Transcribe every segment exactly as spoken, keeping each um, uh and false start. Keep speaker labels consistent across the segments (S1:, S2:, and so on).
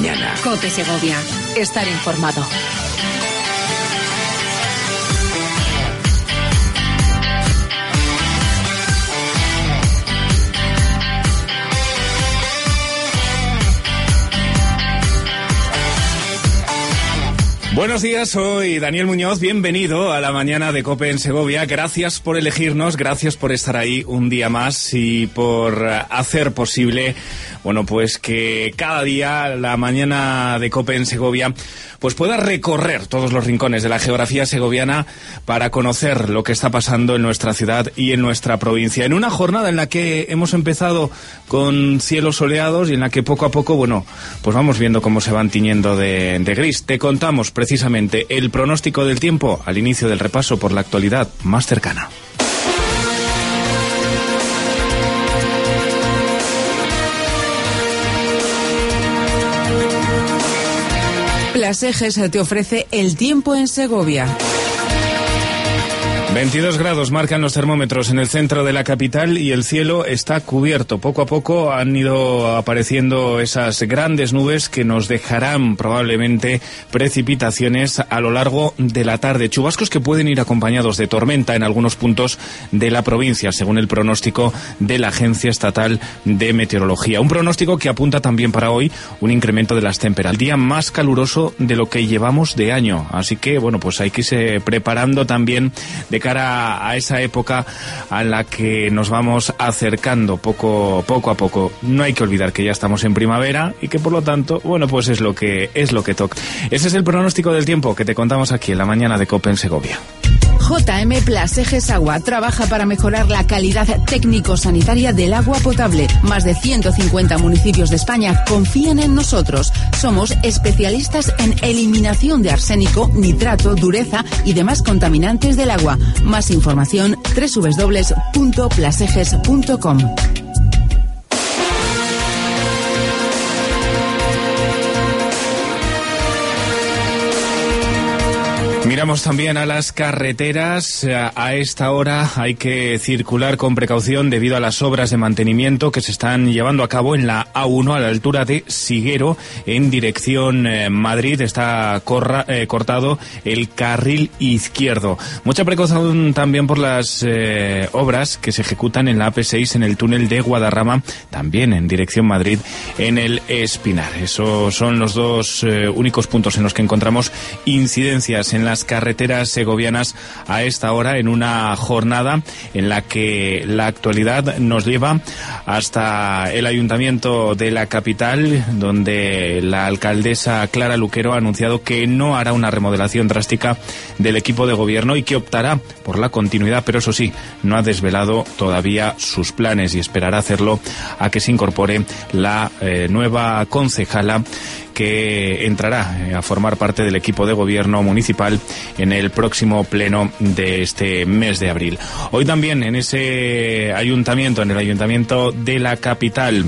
S1: mañana.
S2: COPE Segovia. Estar informado.
S3: Buenos días, soy Daniel Muñoz, bienvenido a la mañana de COPE en Segovia. Gracias por elegirnos, gracias por estar ahí un día más y por hacer posible, bueno, pues que cada día la mañana de COPE en Segovia pues pueda recorrer todos los rincones de la geografía segoviana para conocer lo que está pasando en nuestra ciudad y en nuestra provincia. En una jornada en la que hemos empezado con cielos soleados y en la que poco a poco, bueno, pues vamos viendo cómo se van tiñendo de, de gris. Te contamos precisamente el pronóstico del tiempo al inicio del repaso por la actualidad más cercana.
S4: Plaseges te ofrece el tiempo en Segovia.
S3: veintidós grados marcan los termómetros en el centro de la capital y el cielo está cubierto. Poco a poco han ido apareciendo esas grandes nubes que nos dejarán probablemente precipitaciones a lo largo de la tarde. Chubascos que pueden ir acompañados de tormenta en algunos puntos de la provincia, según el pronóstico de la Agencia Estatal de Meteorología. Un pronóstico que apunta también para hoy un incremento de las temperaturas. El día más caluroso de lo que llevamos de año. Así que, bueno, pues hay que irse preparando también de cara a esa época a la que nos vamos acercando poco poco a poco. No hay que olvidar que ya estamos en primavera y que por lo tanto, bueno, pues es lo que es lo que toca. Ese es el pronóstico del tiempo que te contamos aquí en la mañana de COPE en Segovia.
S4: J M Plaseges Agua trabaja para mejorar la calidad técnico-sanitaria del agua potable. Más de ciento cincuenta municipios de España confían en nosotros. Somos especialistas en eliminación de arsénico, nitrato, dureza y demás contaminantes del agua. Más información doble u doble u doble u punto plaseges punto com.
S3: Miramos también a las carreteras. A esta hora hay que circular con precaución debido a las obras de mantenimiento que se están llevando a cabo en la A uno a la altura de Siguero en dirección eh, Madrid. Está corra, eh, cortado el carril izquierdo. Mucha precaución también por las eh, obras que se ejecutan en la A P seis en el túnel de Guadarrama, también en dirección Madrid en el Espinar. Esos son los dos eh, únicos puntos en los que encontramos incidencias en la las carreteras segovianas a esta hora, en una jornada en la que la actualidad nos lleva hasta el ayuntamiento de la capital, donde la alcaldesa Clara Luquero ha anunciado que no hará una remodelación drástica del equipo de gobierno y que optará por la continuidad, pero eso sí, no ha desvelado todavía sus planes y esperará hacerlo a que se incorpore la eh, nueva concejala que entrará a formar parte del equipo de gobierno municipal en el próximo pleno de este mes de abril. Hoy también en ese ayuntamiento, en el ayuntamiento de la capital,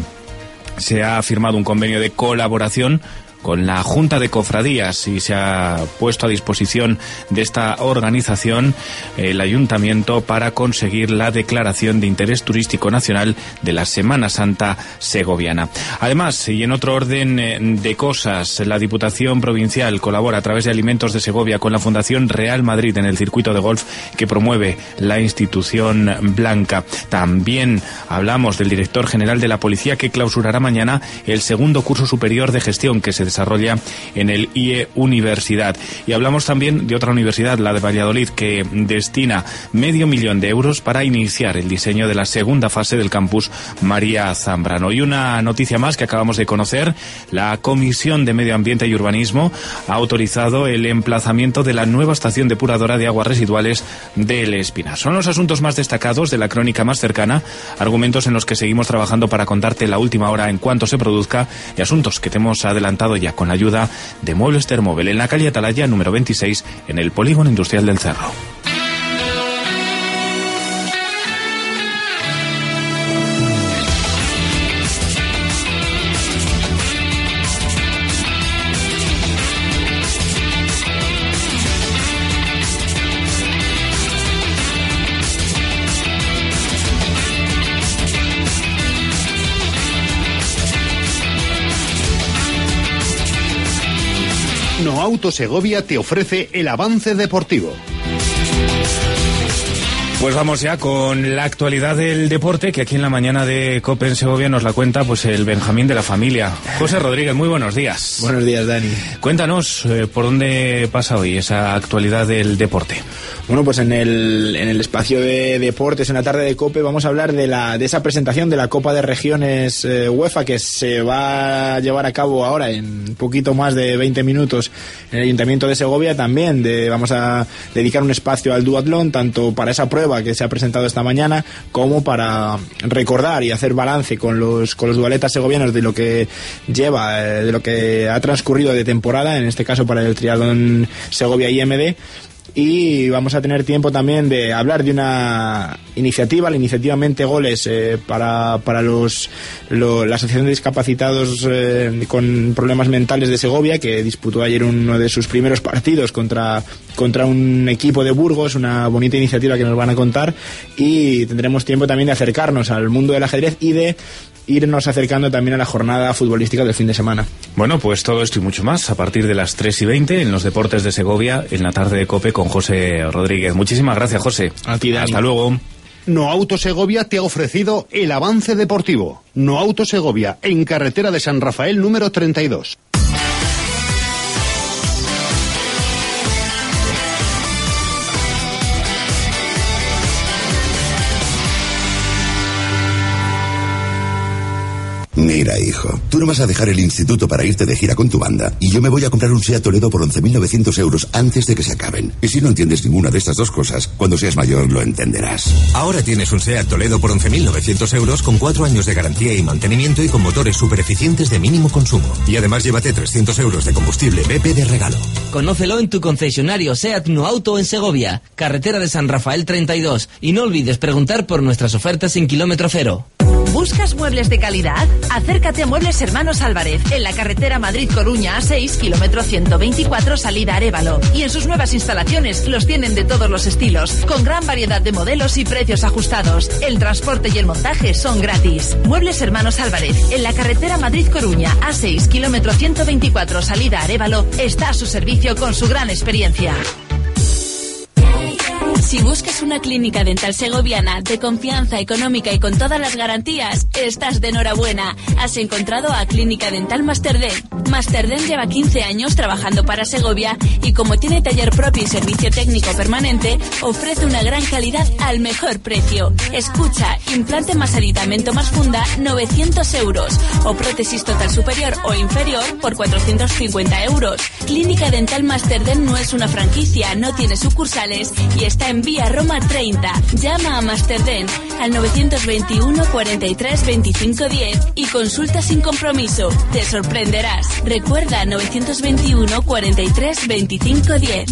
S3: se ha firmado un convenio de colaboración con la Junta de Cofradías y se ha puesto a disposición de esta organización el ayuntamiento para conseguir la declaración de interés turístico nacional de la Semana Santa segoviana. Además, y en otro orden de cosas, la Diputación Provincial colabora a través de Alimentos de Segovia con la Fundación Real Madrid en el circuito de golf que promueve la institución blanca. También hablamos del director general de la Policía que clausurará mañana el segundo curso superior de gestión que se desarrolla en el I E Universidad. Y hablamos también de otra universidad, la de Valladolid, que destina medio millón de euros para iniciar el diseño de la segunda fase del campus María Zambrano. Y una noticia más que acabamos de conocer: la Comisión de Medio Ambiente y Urbanismo ha autorizado el emplazamiento de la nueva estación depuradora de aguas residuales del Espinar. Son los asuntos más destacados de la crónica más cercana, argumentos en los que seguimos trabajando para contarte la última hora en cuanto se produzca y asuntos que te hemos adelantado ya con la ayuda de Muebles Termóvil en la calle Atalaya número veintiséis en el Polígono Industrial del Cerro.
S1: No Auto Segovia te ofrece el avance deportivo.
S3: Pues vamos ya con la actualidad del deporte, que aquí en la mañana de COPE en Segovia nos la cuenta pues el Benjamín de la familia. José Rodríguez, muy buenos días.
S5: Buenos días, Dani.
S3: Cuéntanos, eh, ¿por dónde pasa hoy esa actualidad del deporte?
S5: Bueno, pues en el, en el espacio de deportes, en la tarde de COPE, vamos a hablar de la de esa presentación de la Copa de Regiones eh, UEFA, que se va a llevar a cabo ahora en un poquito más de veinte minutos en el Ayuntamiento de Segovia. También de, vamos a dedicar un espacio al duatlón, tanto para esa prueba que se ha presentado esta mañana, como para recordar y hacer balance con los con los dualetas segovianos de lo que lleva, eh, de lo que ha transcurrido de temporada, en este caso para el triatlón Segovia I M D. Y vamos a tener tiempo también de hablar de una iniciativa, la iniciativa Mente Goles, eh, para, para los, lo, la Asociación de Discapacitados eh, con Problemas Mentales de Segovia, que disputó ayer uno de sus primeros partidos contra, contra un equipo de Burgos, una bonita iniciativa que nos van a contar, y tendremos tiempo también de acercarnos al mundo del ajedrez y de irnos acercando también a la jornada futbolística del fin de semana.
S3: Bueno, pues todo esto y mucho más a partir de las tres y veinte en los deportes de Segovia, en la tarde de COPE con José Rodríguez. Muchísimas gracias, José.
S5: A ti, Dani.
S3: Hasta luego.
S1: No Auto Segovia te ha ofrecido el avance deportivo. No Auto Segovia, en carretera de San Rafael número treinta y dos.
S6: Mira, hijo, tú no vas a dejar el instituto para irte de gira con tu banda y yo me voy a comprar un SEAT Toledo por once mil novecientos euros antes de que se acaben. Y si no entiendes ninguna de estas dos cosas, cuando seas mayor lo entenderás.
S7: Ahora tienes un SEAT Toledo por once mil novecientos euros con cuatro años de garantía y mantenimiento y con motores super eficientes de mínimo consumo. Y además llévate trescientos euros de combustible B P de regalo.
S8: Conócelo en tu concesionario SEAT No Auto en Segovia, carretera de San Rafael treinta y dos. Y no olvides preguntar por nuestras ofertas en kilómetro cero.
S9: ¿Buscas muebles de calidad? Acércate a Muebles Hermanos Álvarez, en la carretera Madrid-Coruña A seis, kilómetro ciento veinticuatro, salida Arévalo. Y en sus nuevas instalaciones los tienen de todos los estilos, con gran variedad de modelos y precios ajustados. El transporte y el montaje son gratis. Muebles Hermanos Álvarez, en la carretera Madrid-Coruña A seis, kilómetro ciento veinticuatro, salida Arévalo, está a su servicio con su gran experiencia.
S10: Si buscas una clínica dental segoviana de confianza, económica y con todas las garantías, estás de enhorabuena. Has encontrado a Clínica Dental Masterdent. Masterdent lleva quince años trabajando para Segovia y como tiene taller propio y servicio técnico permanente, ofrece una gran calidad al mejor precio. Escucha, implante más aditamento más funda, novecientos euros. O prótesis total superior o inferior por cuatrocientos cincuenta euros. Clínica Dental Masterdent no es una franquicia, no tiene sucursales y está en Vía Roma treinta. Llama a Masterdent al novecientos veintiuno, cuarenta y tres, veinticinco diez y consulta sin compromiso. Te sorprenderás. Recuerda, novecientos veintiuno, cuarenta y tres, veinticinco diez.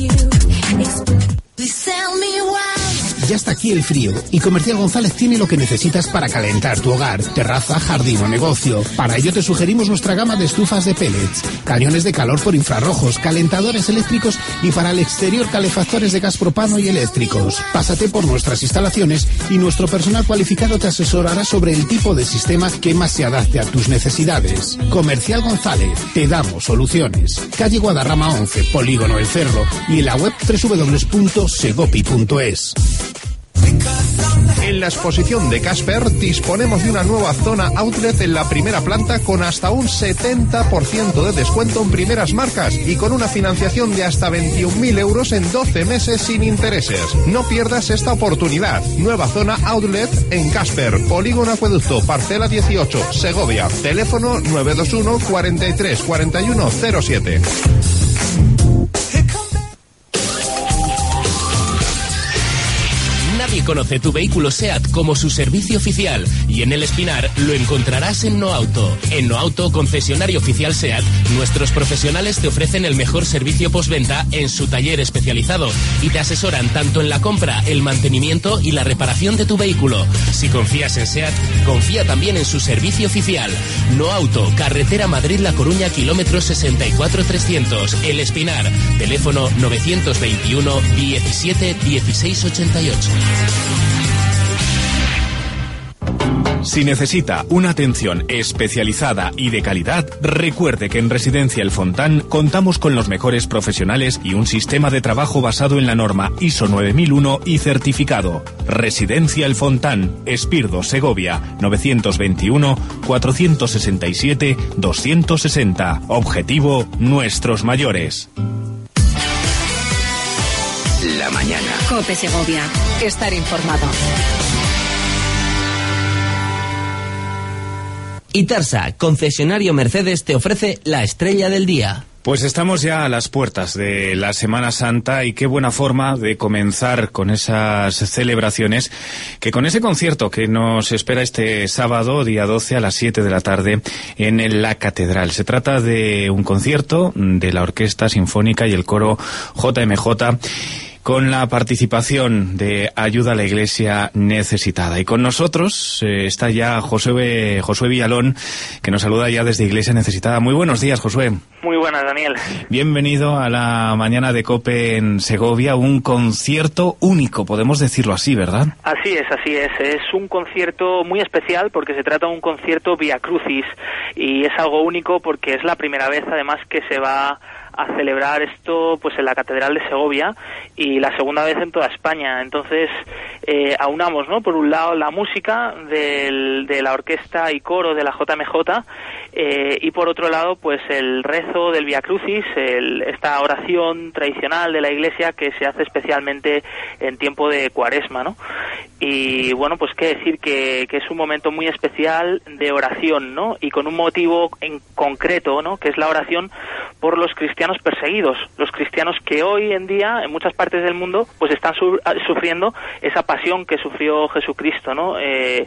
S11: Ya está aquí el frío y Comercial González tiene lo que necesitas para calentar tu hogar, terraza, jardín o negocio. Para ello te sugerimos nuestra gama de estufas de pellets, cañones de calor por infrarrojos, calentadores eléctricos y para el exterior calefactores de gas propano y eléctricos. Pásate por nuestras instalaciones y nuestro personal cualificado te asesorará sobre el tipo de sistema que más se adapte a tus necesidades. Comercial González, te damos soluciones. Calle Guadarrama once, Polígono El Cerro y en la web doble u doble u doble u punto segopi punto es.
S12: En la exposición de Casper disponemos de una nueva zona outlet en la primera planta con hasta un setenta por ciento de descuento en primeras marcas y con una financiación de hasta veintiún mil euros en doce meses sin intereses. No pierdas esta oportunidad. Nueva zona outlet en Casper, Polígono Acueducto, parcela dieciocho, Segovia. Teléfono nueve dos uno, cuarenta y tres, cuarenta y uno, cero siete.
S13: Nadie conoce tu vehículo SEAT como su servicio oficial y en El Espinar lo encontrarás en No Auto. En No Auto, concesionario oficial SEAT, nuestros profesionales te ofrecen el mejor servicio postventa en su taller especializado y te asesoran tanto en la compra, el mantenimiento y la reparación de tu vehículo. Si confías en SEAT, confía también en su servicio oficial. No Auto, carretera Madrid-La Coruña, kilómetro sesenta y cuatro trescientos. El Espinar, teléfono novecientos veintiuno, diecisiete, dieciséis ochenta y ocho.
S3: Si necesita una atención especializada y de calidad, recuerde que en Residencia El Fontán contamos con los mejores profesionales y un sistema de trabajo basado en la norma I S O nueve mil uno y certificado. Residencia El Fontán, Espirdo, Segovia, novecientos veintiuno, cuatrocientos sesenta y siete, doscientos sesenta. Objetivo, nuestros mayores.
S6: La mañana.
S2: COPE Segovia. Estar informado.
S8: Itarsa, concesionario Mercedes, te ofrece la estrella del día.
S3: Pues estamos ya a las puertas de la Semana Santa y qué buena forma de comenzar con esas celebraciones que con ese concierto que nos espera este sábado, día doce, a las siete de la tarde en la Catedral. Se trata de un concierto de la Orquesta Sinfónica y el Coro J M J con la participación de Ayuda a la Iglesia Necesitada. Y con nosotros eh, está ya Josué, Josué Villalón, que nos saluda ya desde Iglesia Necesitada. Muy buenos días, Josué.
S14: Muy buenas, Daniel.
S3: Bienvenido a la mañana de COPE en Segovia, un concierto único, podemos decirlo así, ¿verdad?
S14: Así es, así es. Es un concierto muy especial porque se trata de un concierto Via Crucis y es algo único porque es la primera vez, además, que se va a celebrar esto pues en la Catedral de Segovia y la segunda vez en toda España. Entonces eh, aunamos, ¿no?, por un lado la música del, de la orquesta y coro de la J M J eh, y por otro lado pues el rezo del Via Crucis, el, esta oración tradicional de la Iglesia que se hace especialmente en tiempo de Cuaresma, ¿no? Y bueno, pues qué decir que, que es un momento muy especial de oración, ¿no? Y con un motivo en concreto, ¿no?, que es la oración por los cristianos perseguidos, los cristianos que hoy en día en muchas partes del mundo pues están su sufriendo esa pasión que sufrió Jesucristo, ¿no? Eh,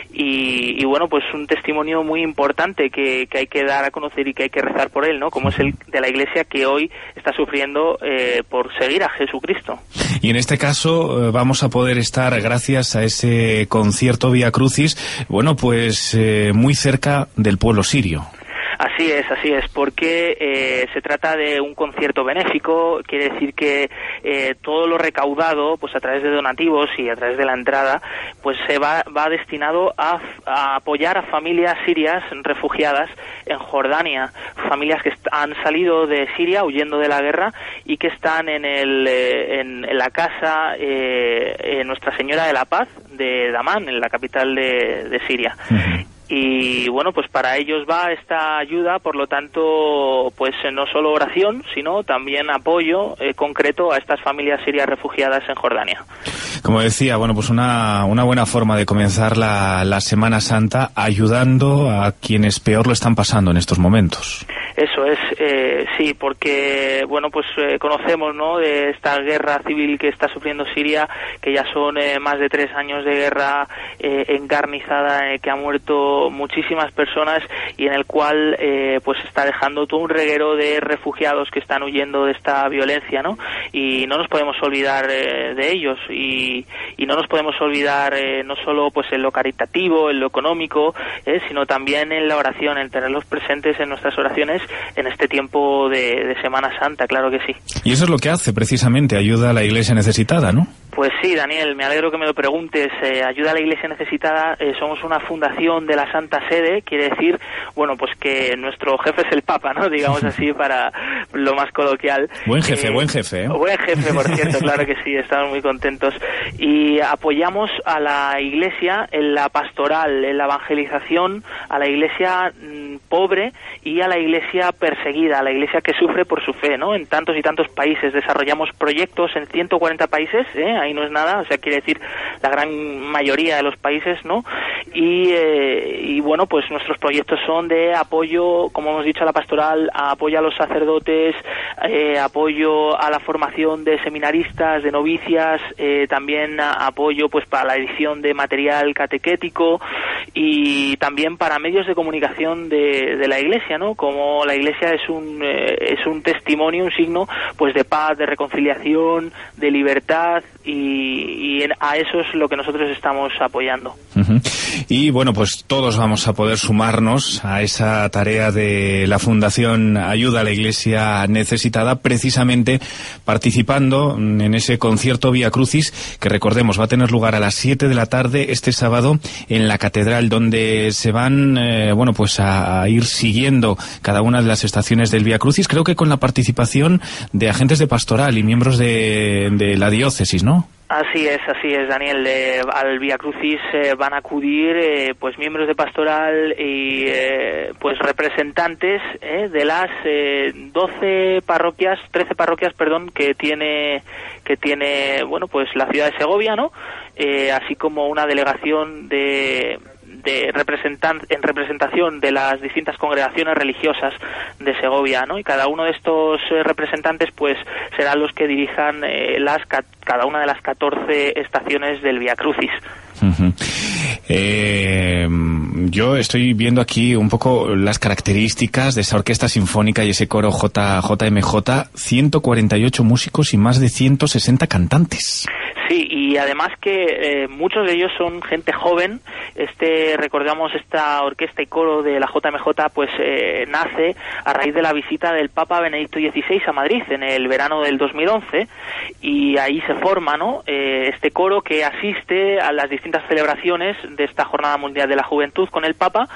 S14: y, y bueno, pues un testimonio muy importante que, que hay que dar a conocer y que hay que rezar por él, ¿no? Como es el de la Iglesia que hoy está sufriendo eh, por seguir a Jesucristo.
S3: Y en este caso eh, vamos a poder estar, gracias a ese concierto Via Crucis, bueno, pues eh, muy cerca del pueblo sirio.
S14: Así es, así es, porque eh, se trata de un concierto benéfico, quiere decir que eh, todo lo recaudado, pues a través de donativos y a través de la entrada, pues se va, va destinado a, a apoyar a familias sirias refugiadas en Jordania, familias que han salido de Siria huyendo de la guerra y que están en, el, eh, en, en la casa eh, eh, Nuestra Señora de la Paz de Damán, en la capital de, de Siria. Uh-huh. Y bueno, pues para ellos va esta ayuda, por lo tanto, pues no solo oración, sino también apoyo eh, concreto a estas familias sirias refugiadas en Jordania.
S3: Como decía, bueno, pues una, una buena forma de comenzar la, la Semana Santa ayudando a quienes peor lo están pasando en estos momentos.
S14: Eso es, eh, sí, porque, bueno, pues eh, conocemos, ¿no?, de esta guerra civil que está sufriendo Siria, que ya son eh, más de tres años de guerra eh, encarnizada, eh, que ha muerto muchísimas personas y en el cual, eh, pues está dejando todo un reguero de refugiados que están huyendo de esta violencia, ¿no? Y no nos podemos olvidar eh, de ellos y, y no nos podemos olvidar eh, no solo pues en lo caritativo, en lo económico, eh, sino también en la oración, en tenerlos presentes en nuestras oraciones en este tiempo de, de Semana Santa, claro que sí.
S3: Y eso es lo que hace precisamente Ayuda a la Iglesia Necesitada, ¿no?
S14: Pues sí, Daniel, me alegro que me lo preguntes. Eh, Ayuda a la Iglesia Necesitada, eh, somos una fundación de la Santa Sede, quiere decir, bueno, pues que nuestro jefe es el Papa, ¿no? Digamos así, para lo más coloquial.
S3: Buen jefe, eh, buen jefe, ¿eh?
S14: Buen jefe, por cierto, claro que sí, estamos muy contentos. Y apoyamos a la Iglesia en la pastoral, en la evangelización, a la Iglesia mmm, pobre y a la Iglesia perseguida, a la Iglesia que sufre por su fe, ¿no? En tantos y tantos países. Desarrollamos proyectos en ciento cuarenta países, ¿eh? Ahí no es nada, o sea, quiere decir la gran mayoría de los países, ¿no? Y, eh, y bueno, pues nuestros proyectos son de apoyo, como hemos dicho, a la pastoral, a apoyo a los sacerdotes, eh, apoyo a la formación de seminaristas, de novicias, eh, también a, apoyo pues para la edición de material catequético y también para medios de comunicación de, de la Iglesia, ¿no? Como la Iglesia es un eh, es un testimonio, un signo pues de paz, de reconciliación, de libertad y, y en, a eso es lo que nosotros estamos apoyando.
S3: Uh-huh. Y bueno, pues todos vamos a poder sumarnos a esa tarea de la Fundación Ayuda a la Iglesia Necesitada, precisamente participando en ese concierto Via Crucis, que recordemos va a tener lugar a las siete de la tarde este sábado en la Catedral catedral, donde se van, eh, bueno, pues a, a ir siguiendo cada una de las estaciones del Vía Crucis, creo que con la participación de agentes de pastoral y miembros de, de la diócesis, ¿no?
S14: Así es, así es, Daniel. Eh, al Vía Crucis eh, van a acudir eh, pues miembros de pastoral y eh, pues representantes eh, de las eh, doce parroquias, trece parroquias, perdón, que tiene que tiene bueno pues la ciudad de Segovia, ¿no? Eh, así como una delegación de de representan en representación de las distintas congregaciones religiosas de Segovia, ¿no? Y cada uno de estos eh, representantes pues serán los que dirijan eh, las cada una de las catorce estaciones del Vía Crucis.
S3: Uh-huh. Eh, yo estoy viendo aquí un poco las características de esa orquesta sinfónica y ese coro J, JMJ, ciento cuarenta y ocho músicos y más de ciento sesenta cantantes.
S14: Sí, y además que eh, muchos de ellos son gente joven. Este, recordamos, esta orquesta y coro de la J M J pues eh, nace a raíz de la visita del Papa Benedicto dieciséis a Madrid en el verano del dos mil once, y ahí se forma, ¿no? Eh, este coro que asiste a las distintas celebraciones de esta Jornada Mundial de la Juventud con el Papa,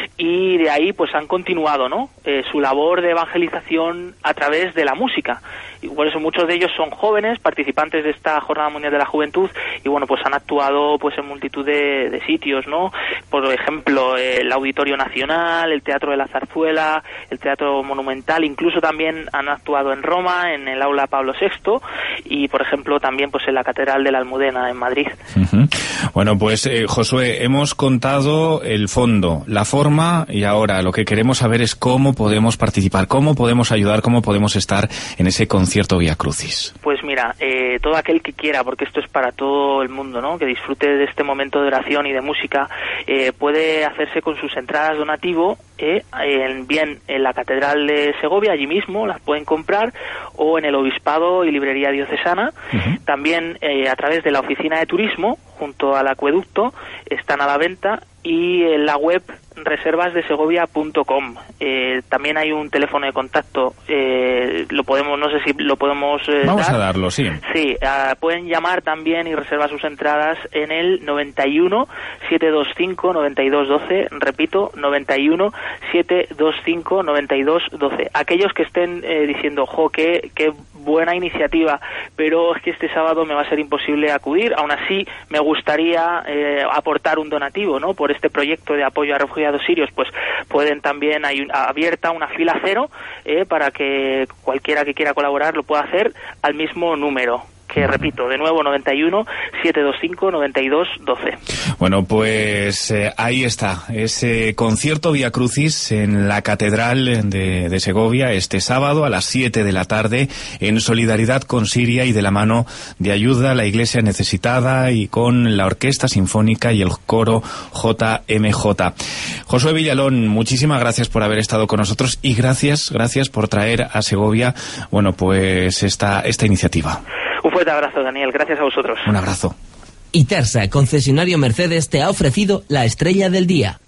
S14: y de ahí pues han continuado, ¿no? Eh, su labor de evangelización a través de la música. Y por eso muchos de ellos son jóvenes, participantes de esta Jornada Mundial de la Juventud, y bueno, pues han actuado pues en multitud de, de sitios, ¿no? Por ejemplo, el Auditorio Nacional, el Teatro de la Zarzuela, el Teatro Monumental, incluso también han actuado en Roma, en el Aula Pablo sexto, y por ejemplo también pues en la Catedral de la Almudena en Madrid.
S3: Uh-huh. Bueno, pues eh, Josué, hemos contado el fondo, la forma, y ahora lo que queremos saber es cómo podemos participar, cómo podemos ayudar, cómo podemos estar en ese concierto Vía Crucis.
S14: Pues mira, eh, todo aquel que quiera, porque esto es para todo el mundo, ¿no? Que disfrute de este momento de oración y de música, eh, puede hacerse con sus entradas donativo, eh, en, bien en la Catedral de Segovia, allí mismo las pueden comprar, o en el Obispado y Librería Diocesana. Uh-huh. También eh, a través de la Oficina de Turismo, junto al Acueducto, están a la venta, y en la web reservas de segovia punto com. Eh, también hay un teléfono de contacto, eh, lo podemos, no sé si lo podemos eh,
S3: Vamos
S14: dar.
S3: a darlo, sí.
S14: Sí, uh, pueden llamar también y reservar sus entradas en el noventa y uno, setecientos veinticinco, noventa y dos doce, repito, noventa y uno, setecientos veinticinco, noventa y dos doce. Aquellos que estén eh, diciendo, jo, qué, qué buena iniciativa, pero es que este sábado me va a ser imposible acudir, aún así me gustaría eh, aportar un donativo, ¿no? Por este proyecto de apoyo a refugiados sirios, pues pueden también, hay un, abierta una fila cero eh, para que cualquiera que quiera colaborar lo pueda hacer al mismo número, que repito, de nuevo, noventa y uno, setecientos veinticinco, noventa y dos doce.
S3: Bueno, pues eh, ahí está, ese concierto Vía Crucis en la Catedral de, de Segovia este sábado a las siete de la tarde, en solidaridad con Siria y de la mano de ayuda a la Iglesia necesitada, y con la Orquesta Sinfónica y el coro J M J. Josué Villalón, muchísimas gracias por haber estado con nosotros, y gracias, gracias por traer a Segovia, bueno, pues esta, esta iniciativa.
S14: Un fuerte abrazo, Daniel. Gracias a vosotros.
S3: Un abrazo.
S8: Itersa, concesionario Mercedes, te ha ofrecido la estrella del día.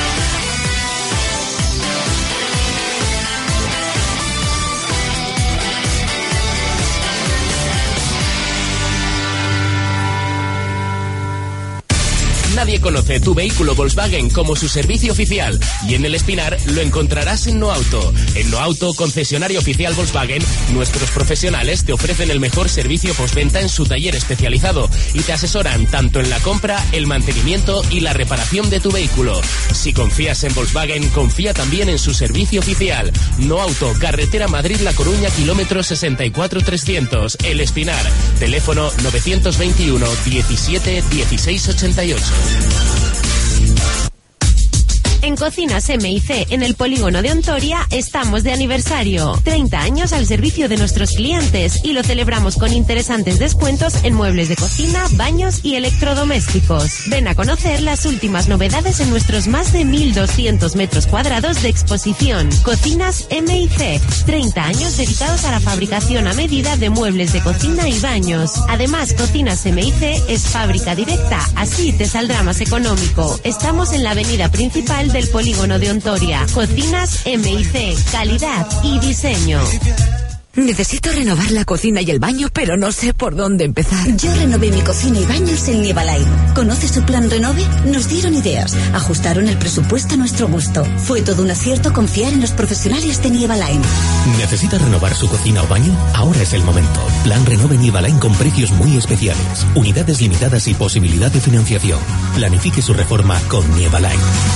S13: Nadie conoce tu vehículo Volkswagen como su servicio oficial, y en El Espinar lo encontrarás en NoAuto. En NoAuto, concesionario oficial Volkswagen, nuestros profesionales te ofrecen el mejor servicio postventa en su taller especializado y te asesoran tanto en la compra, el mantenimiento y la reparación de tu vehículo. Si confías en Volkswagen, confía también en su servicio oficial. NoAuto, carretera Madrid-La Coruña, kilómetro sesenta y cuatro trescientos. El Espinar, teléfono novecientos veintiuno, diecisiete, dieciséis ochenta y ocho.
S15: En Cocinas M y C, en el polígono de Ontoria, estamos de aniversario. treinta años al servicio de nuestros clientes, y lo celebramos con interesantes descuentos en muebles de cocina, baños y electrodomésticos. Ven a conocer las últimas novedades en nuestros más de mil doscientos metros cuadrados de exposición. Cocinas M y C, treinta años dedicados a la fabricación a medida de muebles de cocina y baños. Además, Cocinas M y C es fábrica directa, así te saldrá más económico. Estamos en la avenida principal del polígono de Ontoria. Cocinas M y C, calidad y diseño.
S16: Necesito renovar la cocina y el baño, pero no sé por dónde empezar.
S17: Yo renové mi cocina y baños en Nievaline. ¿Conoce su plan Renove? Nos dieron ideas, ajustaron el presupuesto a nuestro gusto. Fue todo un acierto confiar en los profesionales de Nievaline.
S18: ¿Necesita renovar su cocina o baño? Ahora es el momento. Plan Renove Nievaline con precios muy especiales, unidades limitadas y posibilidad de financiación. Planifique su reforma con Nievaline.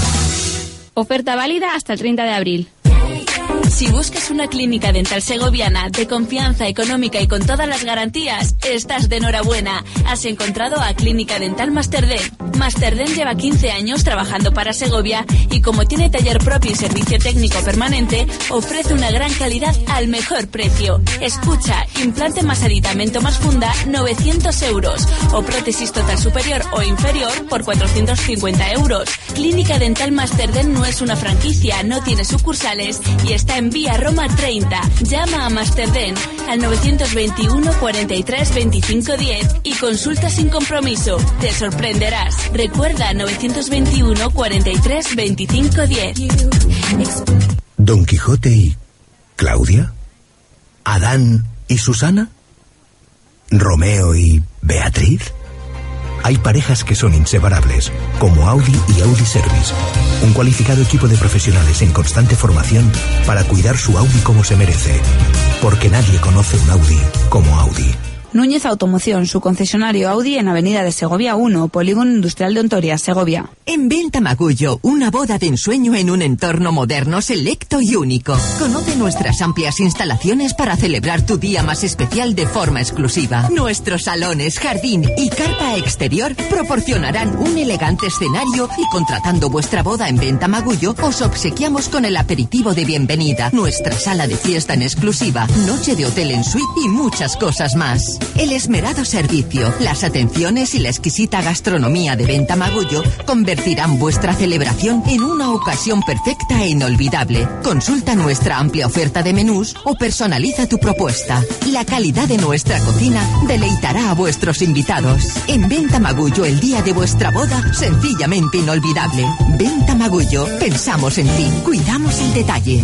S10: Oferta válida hasta el treinta de abril. Si buscas una clínica dental segoviana de confianza económica y con todas las garantías, estás de enhorabuena. Has encontrado a Clínica Dental Masterdent. Masterdent lleva quince años trabajando para Segovia y como tiene taller propio y servicio técnico permanente, ofrece una gran calidad al mejor precio. Escucha, implante más aditamento más funda, novecientos euros. O prótesis total superior o inferior por cuatrocientos cincuenta euros. Clínica Dental Masterdent no es una franquicia, no tiene sucursales y está en Vía Roma treinta. Llama a Masterdent al novecientos veintiuno cuarenta y tres veinticinco diez y consulta sin compromiso. Te sorprenderás. Recuerda novecientos veintiuno cuarenta y tres veinticinco diez.
S19: Don Quijote y Claudia, Adán y Susana, Romeo y Beatriz. Hay parejas que son inseparables, como Audi y Audi Service, un cualificado equipo de profesionales en constante formación para cuidar su Audi como se merece, porque nadie conoce un Audi como Audi.
S20: Núñez Automoción, su concesionario Audi en Avenida de Segovia uno, Polígono Industrial de Ontoria, Segovia.
S16: En Venta Magullo, una boda de ensueño en un entorno moderno, selecto y único. Conoce nuestras amplias instalaciones para celebrar tu día más especial de forma exclusiva. Nuestros salones, jardín y carpa exterior proporcionarán un elegante escenario y contratando vuestra boda en Venta Magullo, os obsequiamos con el aperitivo de bienvenida, nuestra sala de fiesta en exclusiva, noche de hotel en suite y muchas cosas más. El esmerado servicio, las atenciones y la exquisita gastronomía de Venta Magullo convertirán vuestra celebración en una ocasión perfecta e inolvidable. Consulta nuestra amplia oferta de menús o personaliza tu propuesta. La calidad de nuestra cocina deleitará a vuestros invitados. En Venta Magullo, el día de vuestra boda, sencillamente inolvidable. Venta Magullo, pensamos en ti, cuidamos el detalle.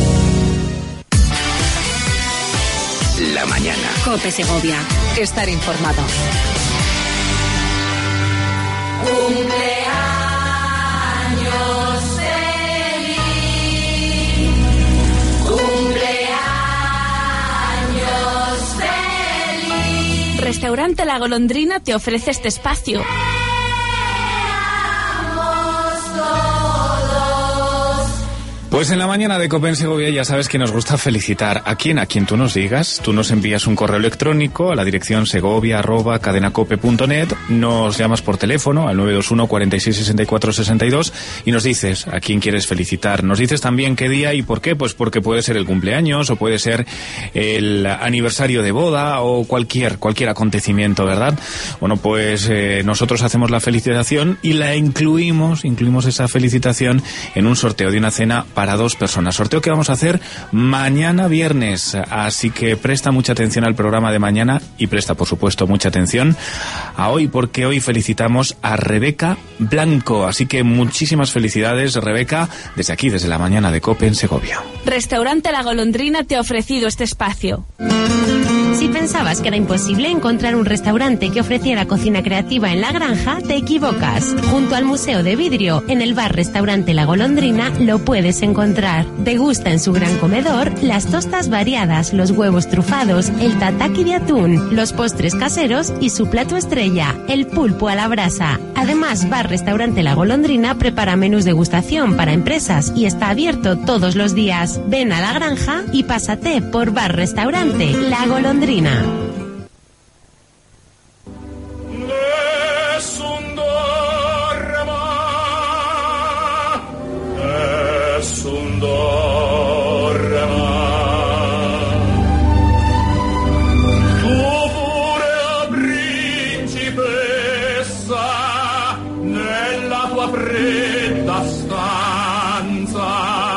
S2: La mañana. COPE Segovia. Estar informado.
S21: Cumpleaños feliz. Cumpleaños feliz.
S10: Restaurante La Golondrina te ofrece este espacio.
S3: Pues en la mañana de COPE en Segovia ya sabes que nos gusta felicitar a quien, a quien tú nos digas. Tú nos envías un correo electrónico a la dirección segovia arroba cadenacope punto net, nos llamas por teléfono al nueve dos uno cuarenta y seis sesenta y cuatro sesenta y dos y nos dices a quién quieres felicitar. Nos dices también qué día y por qué, pues porque puede ser el cumpleaños o puede ser el aniversario de boda o cualquier, cualquier acontecimiento, ¿verdad? Bueno, pues eh, nosotros hacemos la felicitación y la incluimos, incluimos esa felicitación en un sorteo de una cena para dos personas. Sorteo que vamos a hacer mañana viernes. Así que presta mucha atención al programa de mañana y presta, por supuesto, mucha atención a hoy, porque hoy felicitamos a Rebeca Blanco. Así que muchísimas felicidades, Rebeca, desde aquí, desde la mañana de COPE en Segovia.
S10: Restaurante La Golondrina te ha ofrecido este espacio.
S15: Si pensabas que era imposible encontrar un restaurante que ofreciera cocina creativa en La Granja, te equivocas. Junto al Museo de Vidrio, en el bar-restaurante La Golondrina, lo puedes encontrar. Degusta en su gran comedor las tostas variadas, los huevos trufados, el tataki de atún, los postres caseros y su plato estrella, el pulpo a la brasa. Además, bar-restaurante La Golondrina prepara menús de degustación para empresas y está abierto todos los días. Ven a La Granja y pásate por bar-restaurante La Golondrina.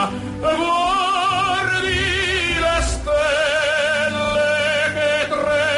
S21: Guardi le stelle che tre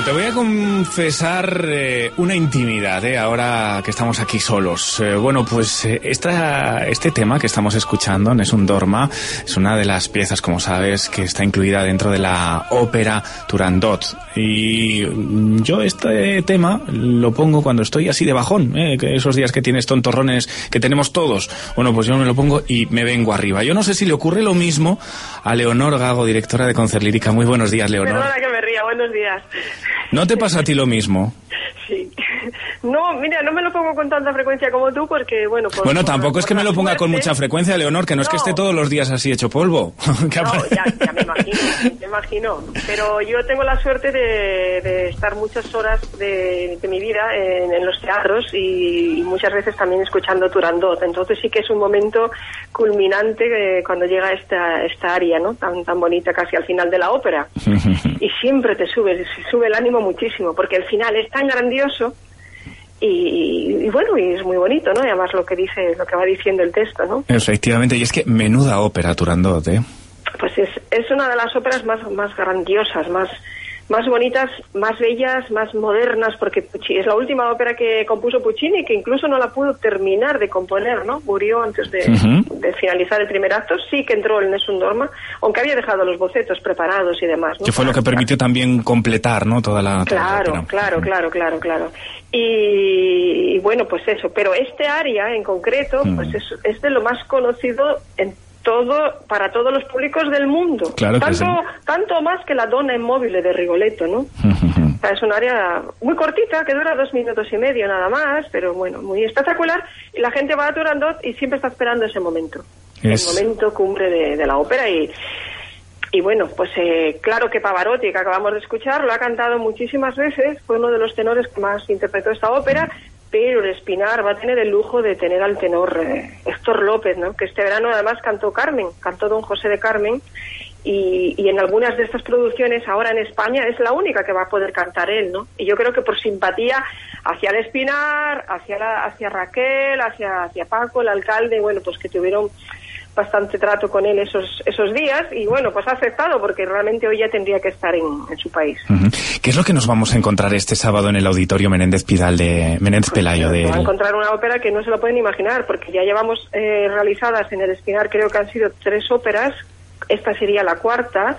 S3: Bueno, te voy a confesar eh, una intimidad, eh, ahora que estamos aquí solos. Eh, bueno, pues eh, esta, este tema que estamos escuchando, Nessun Dorma, es una de las piezas, como sabes, que está incluida dentro de la ópera Turandot. Y yo este tema lo pongo cuando estoy así de bajón, eh, que esos días que tienes tontorrones que tenemos todos. Bueno, pues yo me lo pongo y me vengo arriba. Yo no sé si le ocurre lo mismo a Leonor Gago, directora de Concert Lírica. Muy buenos días, Leonor.
S4: Perdona que me ría, buenos días.
S3: ¿No te pasa a ti lo mismo?
S4: Sí. No, mira, no me lo pongo con tanta frecuencia como tú porque, bueno... Por,
S3: bueno,
S4: por,
S3: tampoco
S4: por,
S3: es que me lo ponga con mucha frecuencia, Leonor, que no, no es que esté todos los días así hecho polvo.
S4: No, ya, ya me imagino, me imagino. Pero yo tengo la suerte de, de estar muchas horas de, de mi vida en, en los teatros y, y muchas veces también escuchando Turandot. Entonces sí que es un momento culminante eh, cuando llega esta esta área, ¿no? Tan, tan bonita casi al final de la ópera. Y siempre te sube, sube el ánimo muchísimo porque el final es tan grandioso. Y, y bueno, y es muy bonito, ¿no? Y además lo que dice, lo que va diciendo el texto, ¿no?
S3: Efectivamente, y es que menuda ópera Turandot, ¿eh?
S4: Pues es, es una de las óperas más, más grandiosas, más, más bonitas, más bellas, más modernas, porque Puccini, es la última ópera que compuso Puccini, que incluso no la pudo terminar de componer, ¿no? Murió antes de, uh-huh. de finalizar el primer acto, sí que entró en Nessun Dorma, aunque había dejado los bocetos preparados y demás, ¿no?
S3: Que fue lo que permitió también completar, ¿no? Toda la, toda
S4: claro,
S3: la ópera.
S4: Claro, claro, claro, claro. Y, y bueno, pues eso, pero este área en concreto, uh-huh. pues es, es de lo más conocido en todo, para todos los públicos del mundo.
S3: Claro que
S4: tanto,
S3: sí.
S4: tanto más que la Donna Immobile de Rigoletto, ¿no?
S3: Uh-huh.
S4: O sea, es un área muy cortita, que dura dos minutos y medio nada más, pero bueno, muy espectacular. Y la gente va a Turandot y siempre está esperando ese momento. Es... El momento cumbre de, de la ópera y... Y bueno, pues eh, claro que Pavarotti, que acabamos de escuchar, lo ha cantado muchísimas veces, fue uno de los tenores que más interpretó esta ópera, pero el Espinar va a tener el lujo de tener al tenor eh, Héctor López, ¿no? Que este verano además cantó Carmen, cantó Don José de Carmen, y, y en algunas de estas producciones ahora en España es la única que va a poder cantar él, ¿no? Y yo creo que por simpatía hacia el Espinar, hacia, la, hacia Raquel, hacia, hacia Paco, el alcalde, bueno, pues que tuvieron bastante trato con él esos esos días y bueno, pues ha aceptado porque realmente hoy ya tendría que estar en, en su país.
S3: Uh-huh. ¿Qué es lo que nos vamos a encontrar este sábado en el Auditorio Menéndez Pidal de Menéndez Pelayo?
S4: Pues,
S3: de...
S4: Va a encontrar una ópera que no se lo pueden imaginar porque ya llevamos eh, realizadas en el Espinar, creo que han sido tres óperas, esta sería la cuarta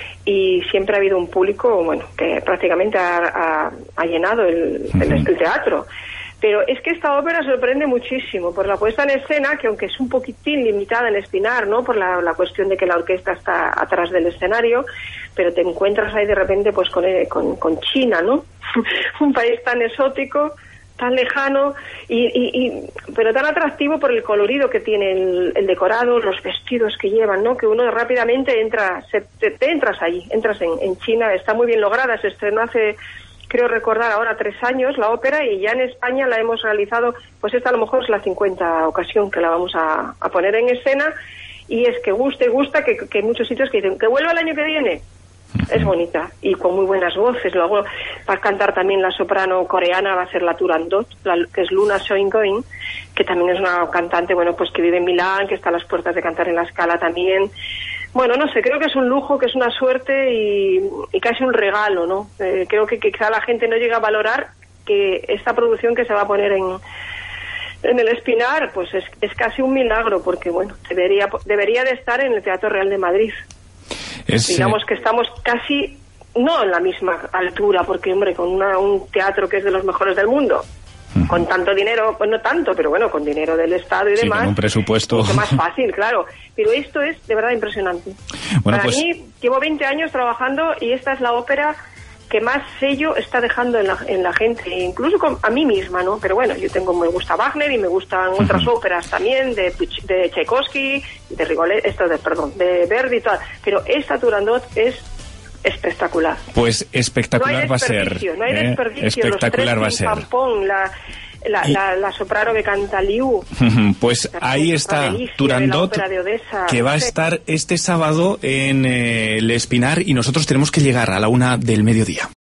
S4: y siempre ha habido un público, bueno, que prácticamente ha, ha, ha llenado el, uh-huh. el, el teatro. Pero es que esta ópera sorprende muchísimo por la puesta en escena, que aunque es un poquitín limitada en Espinar, ¿no? Por la, la cuestión de que la orquesta está atrás del escenario, pero te encuentras ahí de repente pues con, con, con China, ¿no? Un país tan exótico, tan lejano, y, y, y pero tan atractivo por el colorido que tiene el, el decorado, los vestidos que llevan, ¿no? Que uno rápidamente entra, se, te, te entras allí, entras en, en China, está muy bien lograda, se estrenó hace... creo recordar ahora tres años la ópera y ya en España la hemos realizado, pues esta a lo mejor es la cincuenta ocasión que la vamos a, a poner en escena y es que gusta y gusta que, que hay muchos sitios que dicen que vuelva el año que viene. Es bonita y con muy buenas voces. Luego va a cantar también la soprano coreana, va a ser la Turandot, la, que es Luna Soingoin, que también es una cantante, bueno, pues que vive en Milán, que está a las puertas de cantar en la Scala también. Bueno, no sé, creo que es un lujo, que es una suerte y, y casi un regalo, ¿no? Eh, creo que, que quizá la gente no llega a valorar que esta producción que se va a poner en, en el Espinar, pues es, es casi un milagro, porque, bueno, debería, debería de estar en el Teatro Real de Madrid. Es, Digamos que estamos casi, no en la misma altura, porque, hombre, con una, un teatro que es de los mejores del mundo, uh-huh. con tanto dinero, pues no tanto, pero bueno, con dinero del Estado y
S3: sí,
S4: demás,
S3: con un presupuesto
S4: mucho más fácil, claro. Pero esto es de verdad impresionante.
S3: Bueno,
S4: Para
S3: pues...
S4: mí, llevo veinte años trabajando y esta es la ópera que más sello está dejando en la, en la gente, incluso con, a mí misma, ¿no? Pero bueno, yo tengo, me gusta Wagner y me gustan uh-huh. otras óperas también, de, de Tchaikovsky, de Rigoletto, esto de, perdón, de Verdi y tal. Pero esta Turandot es espectacular.
S3: Pues espectacular
S4: no
S3: va a ser.
S4: No hay desperdicio,
S3: ¿eh? Espectacular
S4: los
S3: va a
S4: tres
S3: ser.
S4: Pampón, la, la, la, la soprano que canta Liu.
S3: Pues ahí está Turandot, que va a estar este sábado en eh, el Espinar y nosotros tenemos que llegar a la una del mediodía.